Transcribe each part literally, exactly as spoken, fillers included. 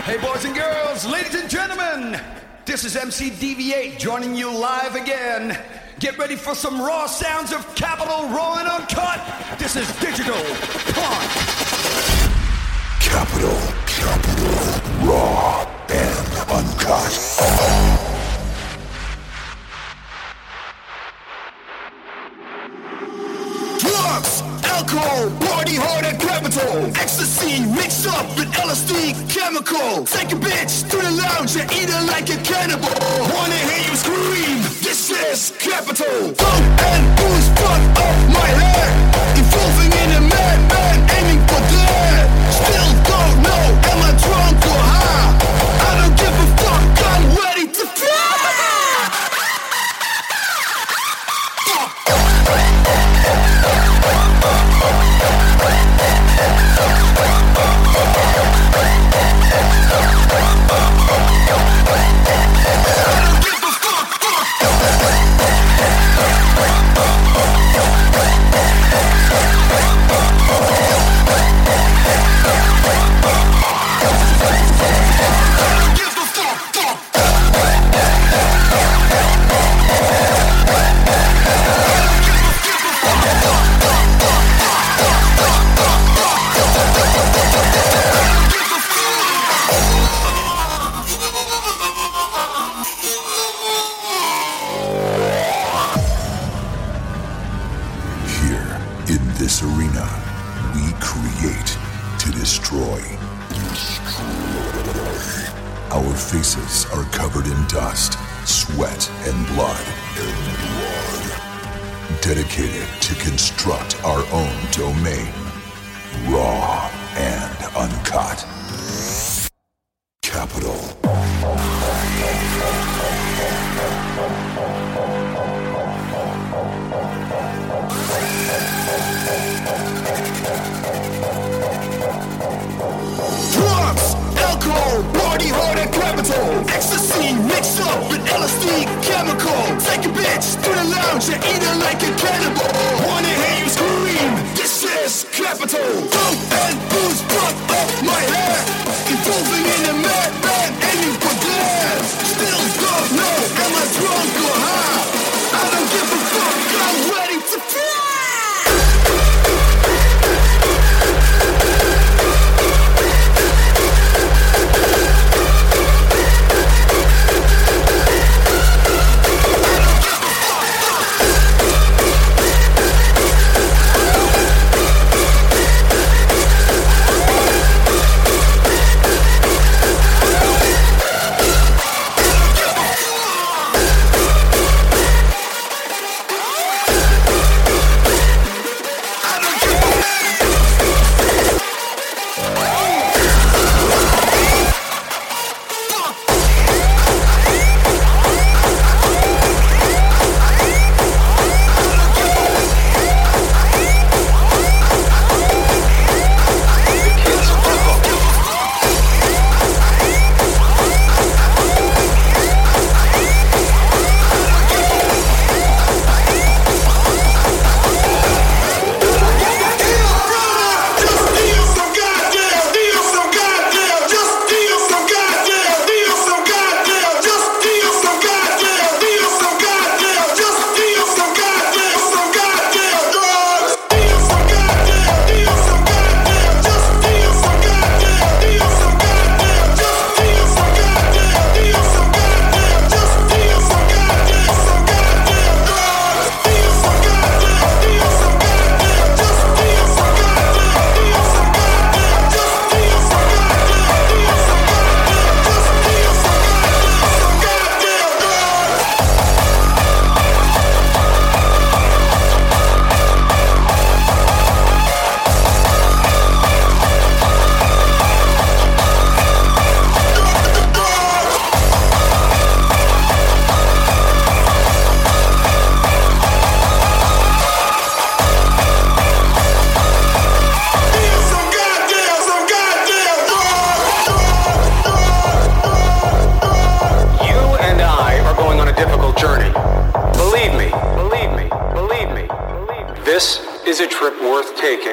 Hey, boys and girls, ladies and gentlemen, this is M C D V eight joining you live again. Get ready for some raw sounds of Capital Raw and Uncut. This is Digital Punk. Capital, Capital, Raw and Uncut. Drugs, alcohol, party hard at Capital. Ecstasy mixed up with L S D chemical. Take a bitch to the lounge and eat her like a cannibal. Wanna hear you scream? This is Capital. Funk and booze fuck up my head. Evolving in a madman, aiming for dead. Still don't know, am I drunk or high? I don't give a fuck, I'm ready to fly. Faces are covered in dust, sweat, and blood. Dedicated to construct our own domain. Raw and uncut. Capital. Party hard at Capital. Ecstasy mixed up with L S D chemical. Take a bitch to the lounge and eat her like a cannibal. Wanna hear you scream? This is Capital. Funk and booze fuck up my head. Evolving in a madman, aiming for death. Still don't know, am I drunk or high? I don't give a fuck, I'm ready to fly. This is a trip worth taking.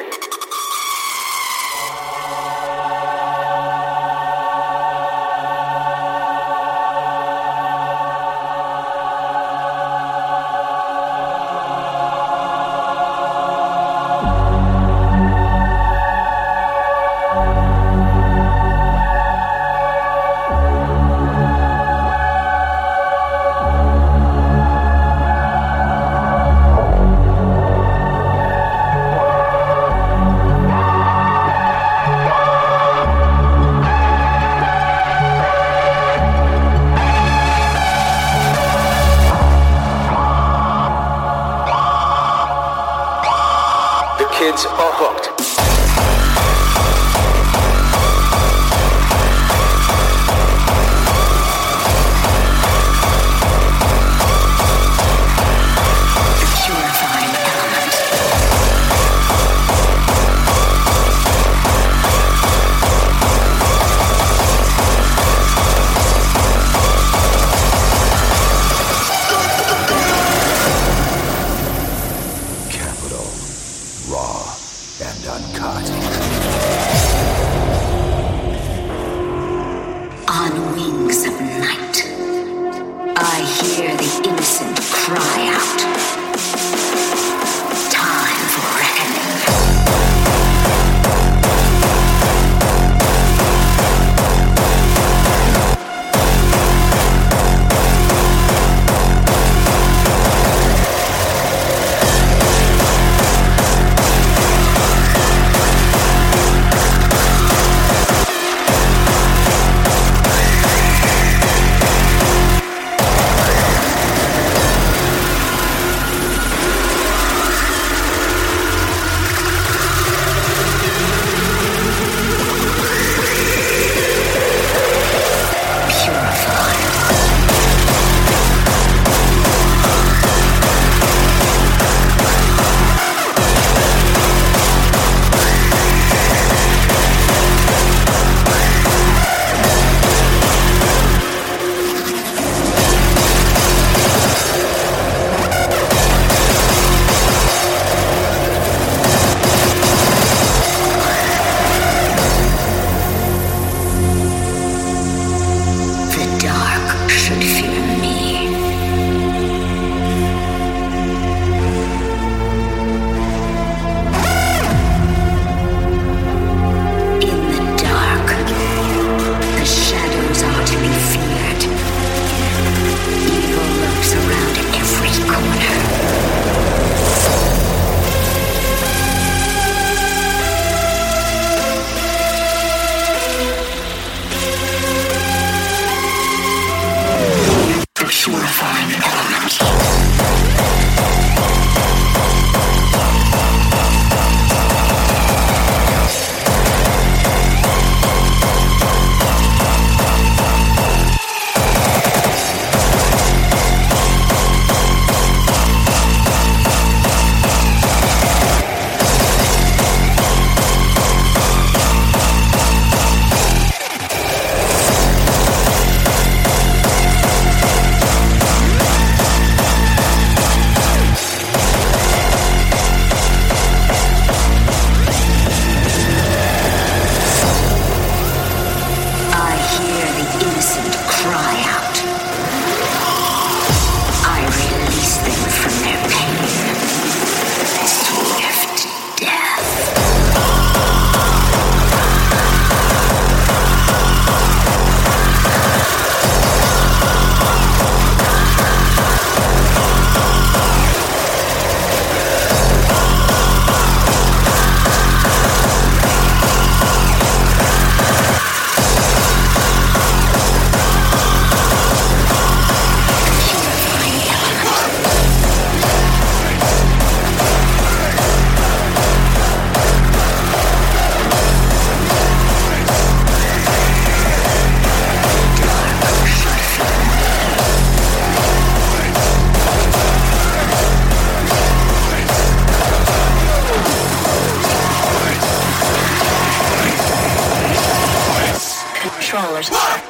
controllers.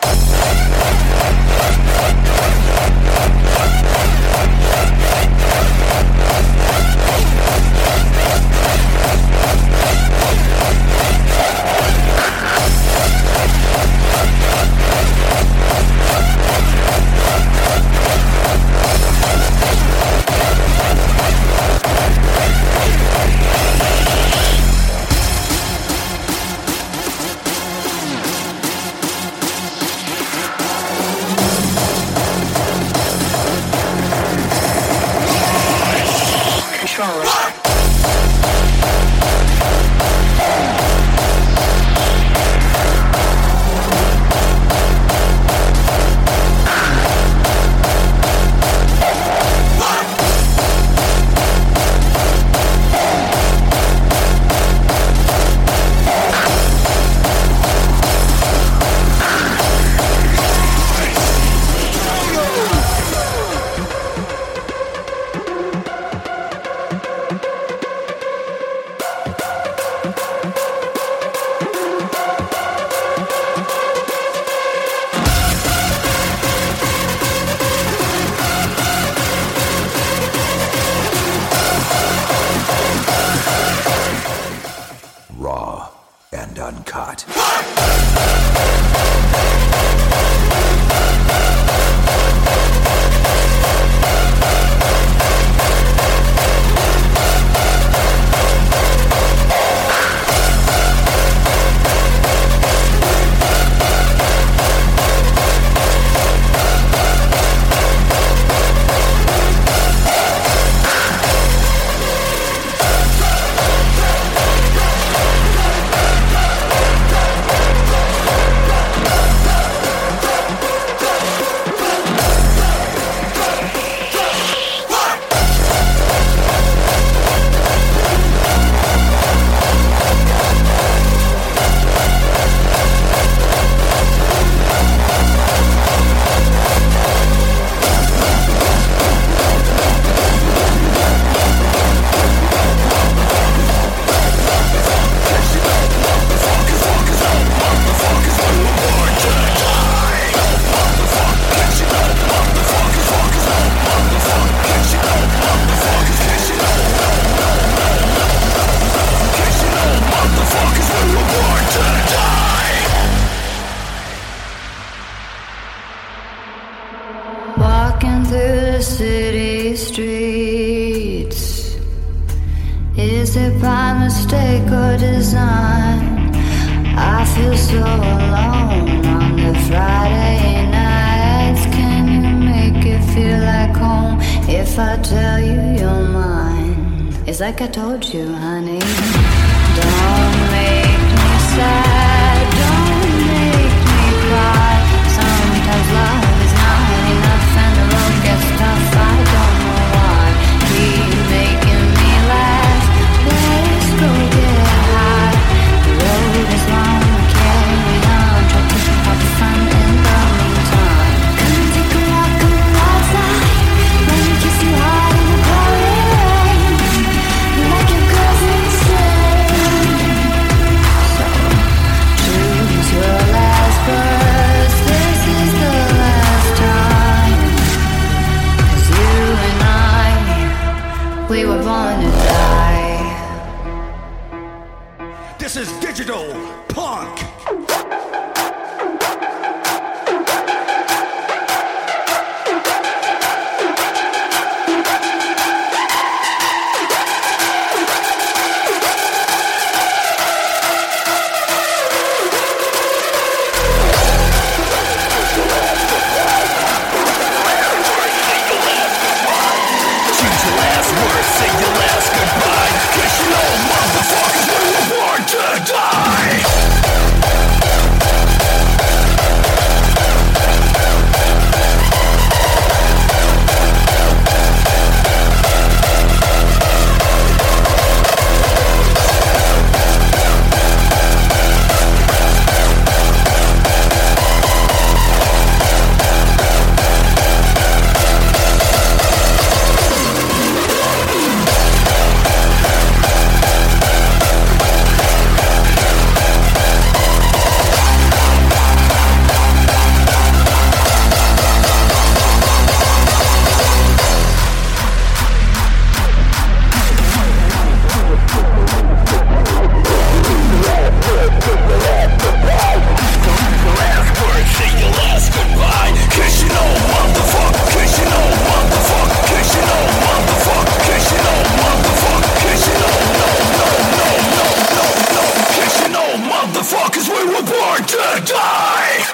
Like I told you, honey, don't make me sad, don't make me cry. Sometimes love is not enough and the road gets tough. I don't know why. Keep making me laugh. Let's go get high. The road is long, carry on. Try to have fun in the meantime. Come and take a walk on the outside. Let me kiss you hard in the pouring rain. Like your girlfriend said. So choose your last words. This is the last time. 'Cause you and I, we were born to die. This is Digital Punk. Motherfuckers, we were born to die. born to die.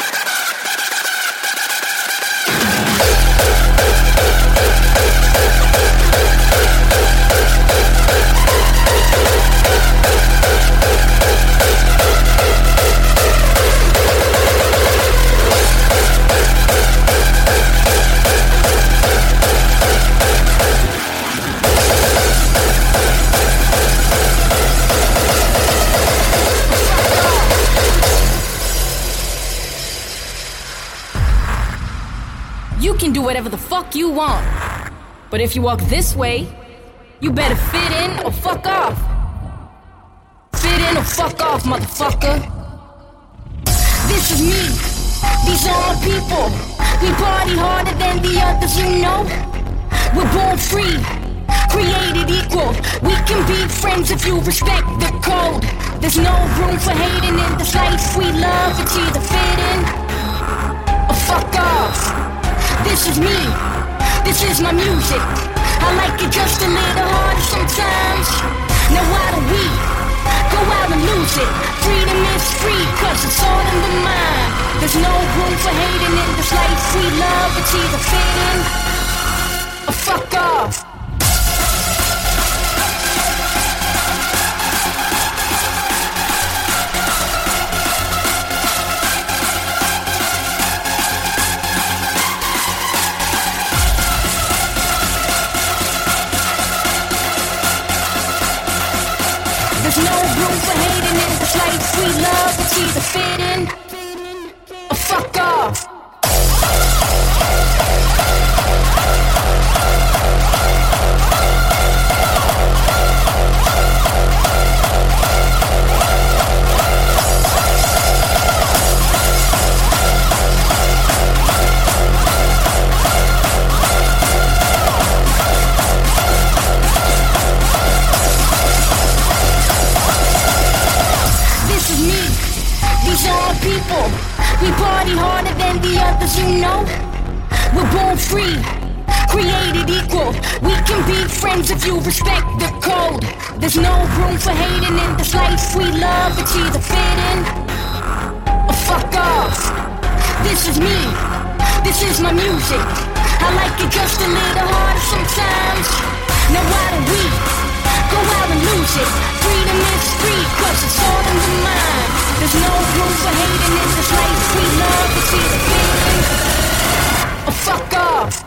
You can do whatever the fuck you want. But if you walk this way, you better fit in or fuck off. Fit in or fuck off, motherfucker. This is me. These are my people. We party harder than the others, you know. We're born free, created equal. We can be friends if you respect the code. There's no room for hating in this life we love. It's either fit in or fuck off. This is me, this is my music. I like it just a little harder sometimes. Now why don't we go out and lose it? Freedom is free, cause it's all in the mind. There's no room for hating in this life we love. It's either fit in or fuck off. There's no room for hating in this life we love. It's either fit in or fuck off. People, we party harder than the others, you know. We're born free, created equal. We can be friends if you respect the code. There's no room for hating in this life we love. It's either fit in or fuck off. This is me, this is my music. I like it just a little harder sometimes. Now why don't we go out and lose it? Freedom is free, cause it's all in the mind. There's no room for hating in this life we love. It's either fit in or fuck off.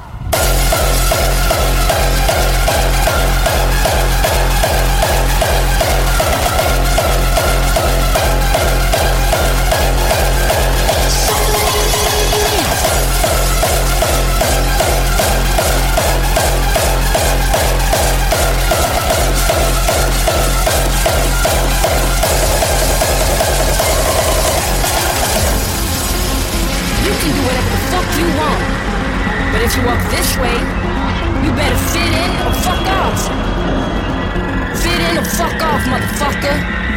You can do whatever the fuck you want. But if you walk this way, you better fit in or fuck off. Fit in or fuck off, motherfucker.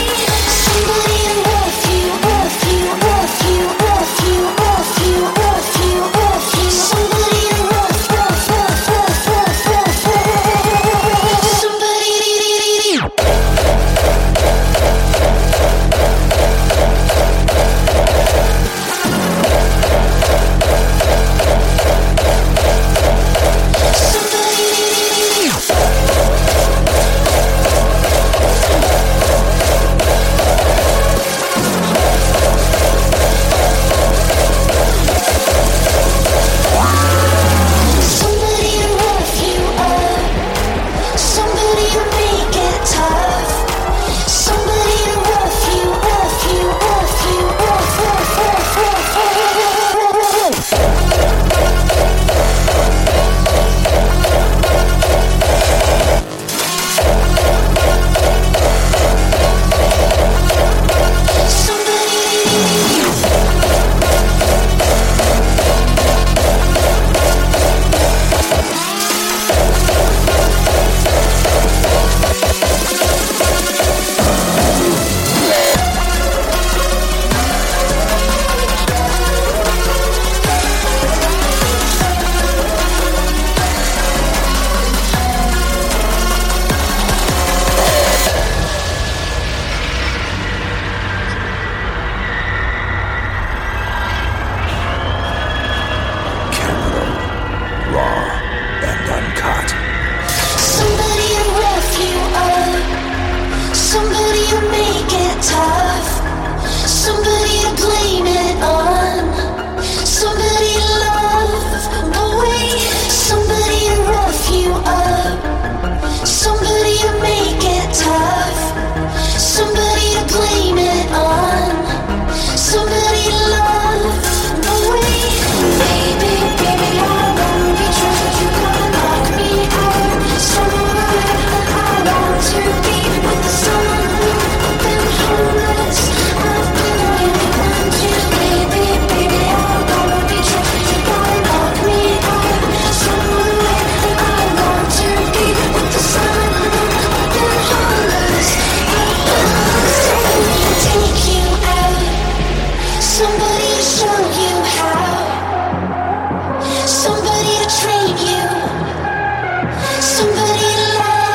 Off you, off you, off you, off you, off you. somebody to treat you, somebody to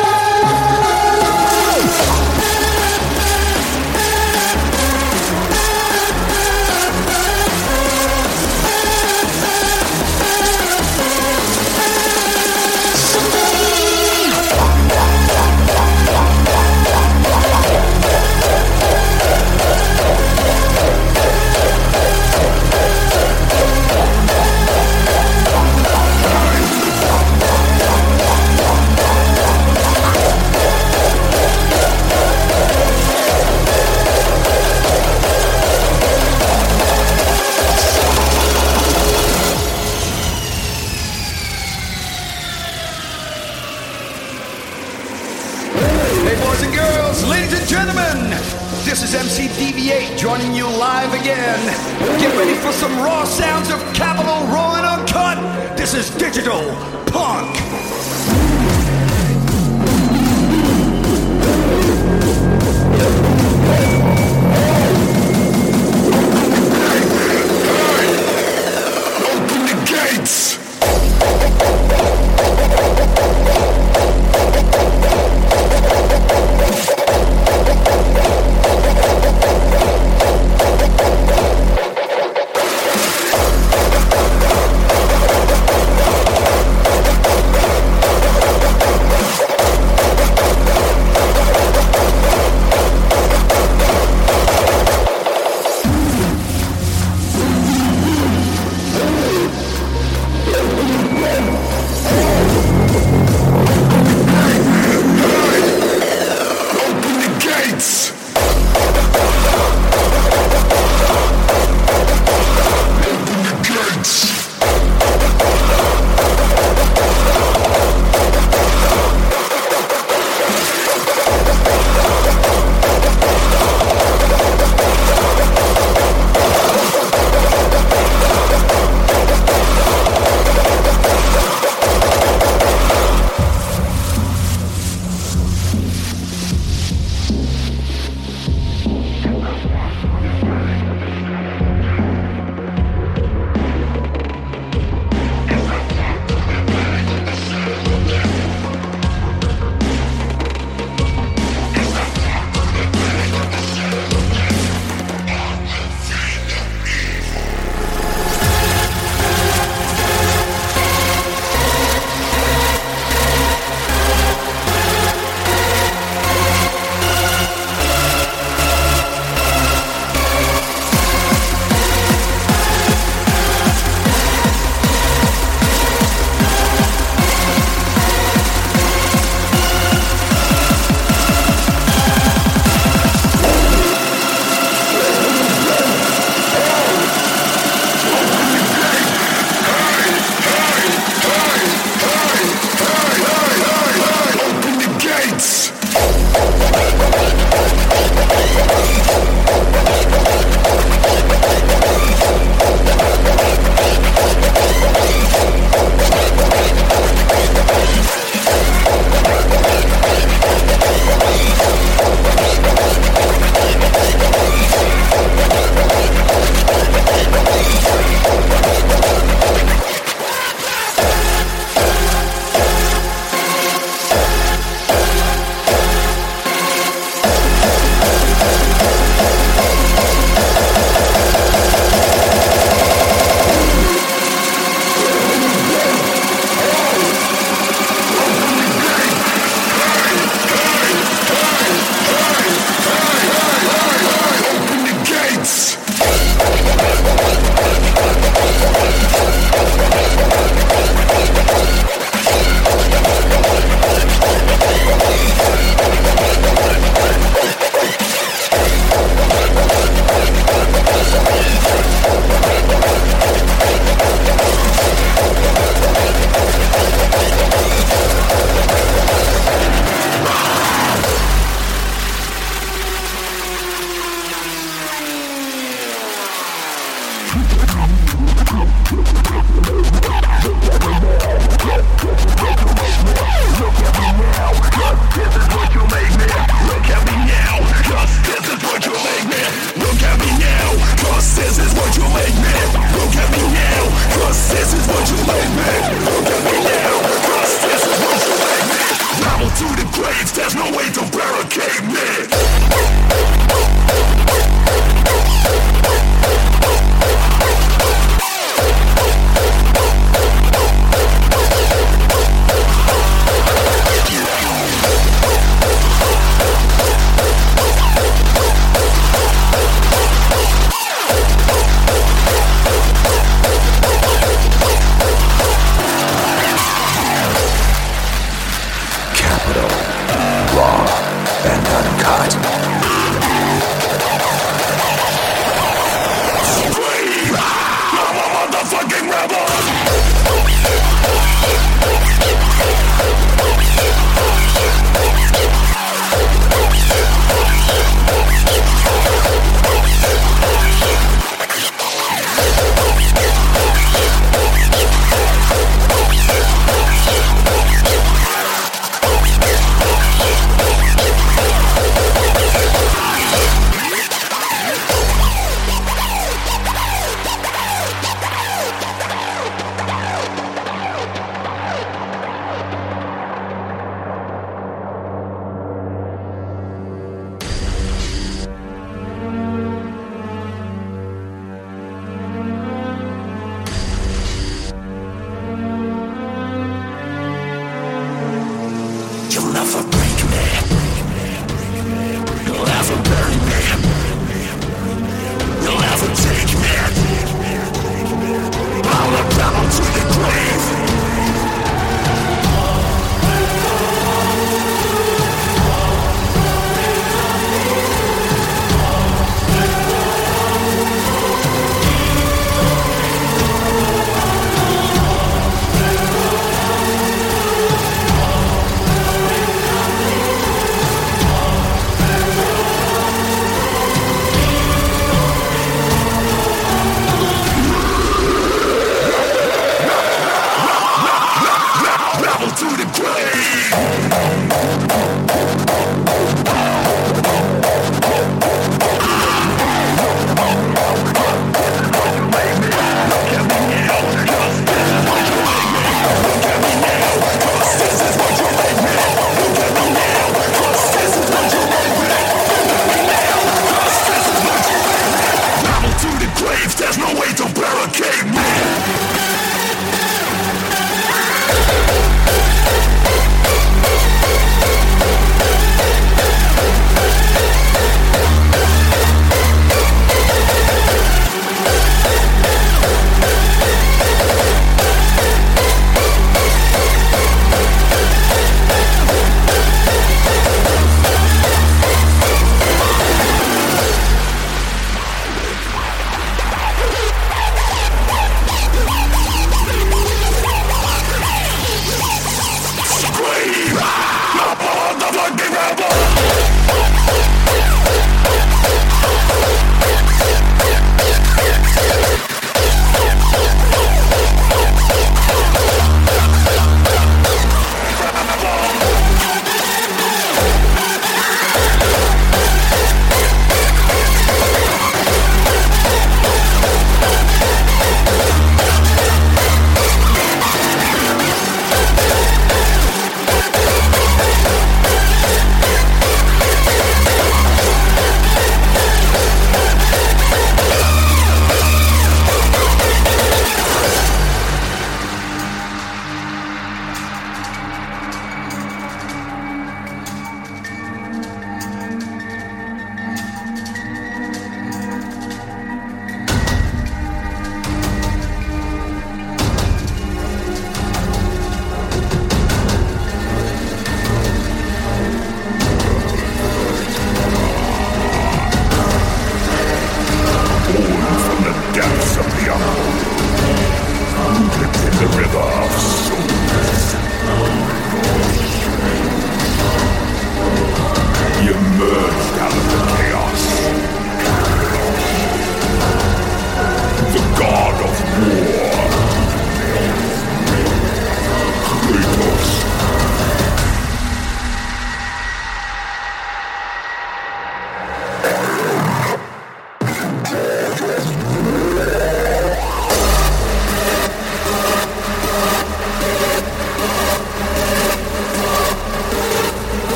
This is M C D V eight joining you live again. Get ready for some raw sounds of Capital Raw and Uncut. This is Digital Punk. Open the gates!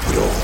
capital.